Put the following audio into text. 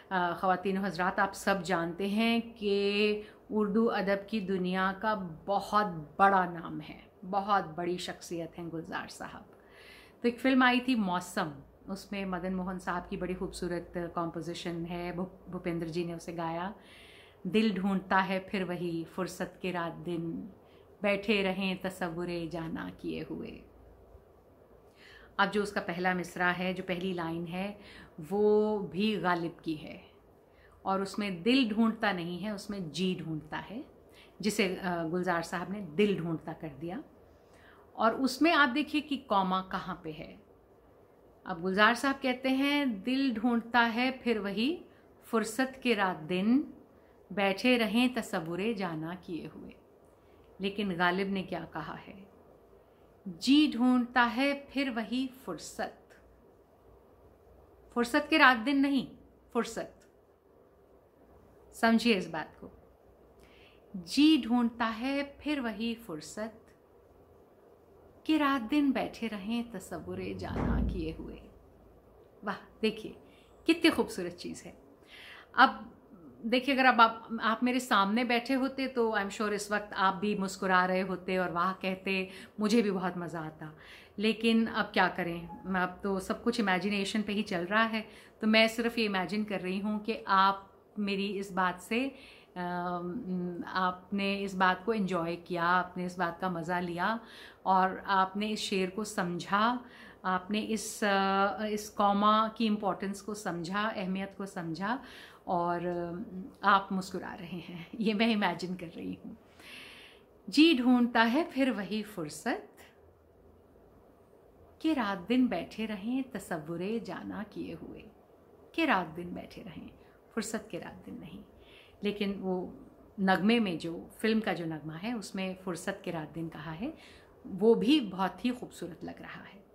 ख़वातीन हज़रात, आप सब जानते हैं कि उर्दू अदब की दुनिया का बहुत बड़ा नाम है, बहुत बड़ी शख्सियत हैं गुलजार साहब। तो एक फ़िल्म आई थी मौसम, उसमें मदन मोहन साहब की बड़ी खूबसूरत कॉम्पोजिशन है, भूपेंद्र जी ने उसे गाया। दिल ढूंढता है फिर वही फुर्सत के रात दिन, बैठे रहें तसव्वुरे जाना किए हुए। अब जो उसका पहला मिसरा है, जो पहली लाइन है, वो भी गालिब की है और उसमें दिल ढूंढता नहीं है, उसमें जी ढूंढता है, जिसे गुलजार साहब ने दिल ढूंढता कर दिया। और उसमें आप देखिए कि कॉमा कहाँ पे है। अब गुलजार साहब कहते हैं दिल ढूंढता है फिर वही फुर्सत के रात दिन, बैठे रहें तसव्वुरे जाना किए हुए। लेकिन गालिब ने क्या कहा है? जी ढूंढता है फिर वही फुर्सत, फुर्सत के रात दिन नहीं, फुर्सत। समझिए इस बात को। जी ढूंढता है फिर वही फुर्सत कि रात दिन बैठे रहें तसव्वुरे जाना किए हुए। वाह, देखिए कितनी खूबसूरत चीज़ है। अब देखिए, अगर अब आप मेरे सामने बैठे होते तो आई एम श्योर इस वक्त आप भी मुस्कुरा रहे होते और वाह कहते, मुझे भी बहुत मज़ा आता। लेकिन अब क्या करें, अब तो सब कुछ इमेजिनेशन पे ही चल रहा है। तो मैं सिर्फ ये इमेजिन कर रही हूँ कि आप मेरी इस बात से आपने इस बात को एंजॉय किया, आपने इस बात का मज़ा लिया और आपने इस शेर को समझा, आपने इस कॉमा की इम्पोर्टेंस को समझा, अहमियत को समझा और आप मुस्कुरा रहे हैं। ये मैं इमेजिन कर रही हूँ। जी ढूंढता है फिर वही फुर्सत कि रात दिन बैठे रहें तसव्वुरे जाना किए हुए। कि रात दिन बैठे रहें, फुर्सत के रात दिन नहीं। लेकिन वो नगमे में, जो फिल्म का जो नगमा है, उसमें फुर्सत के रात दिन कहा है, वो भी बहुत ही खूबसूरत लग रहा है।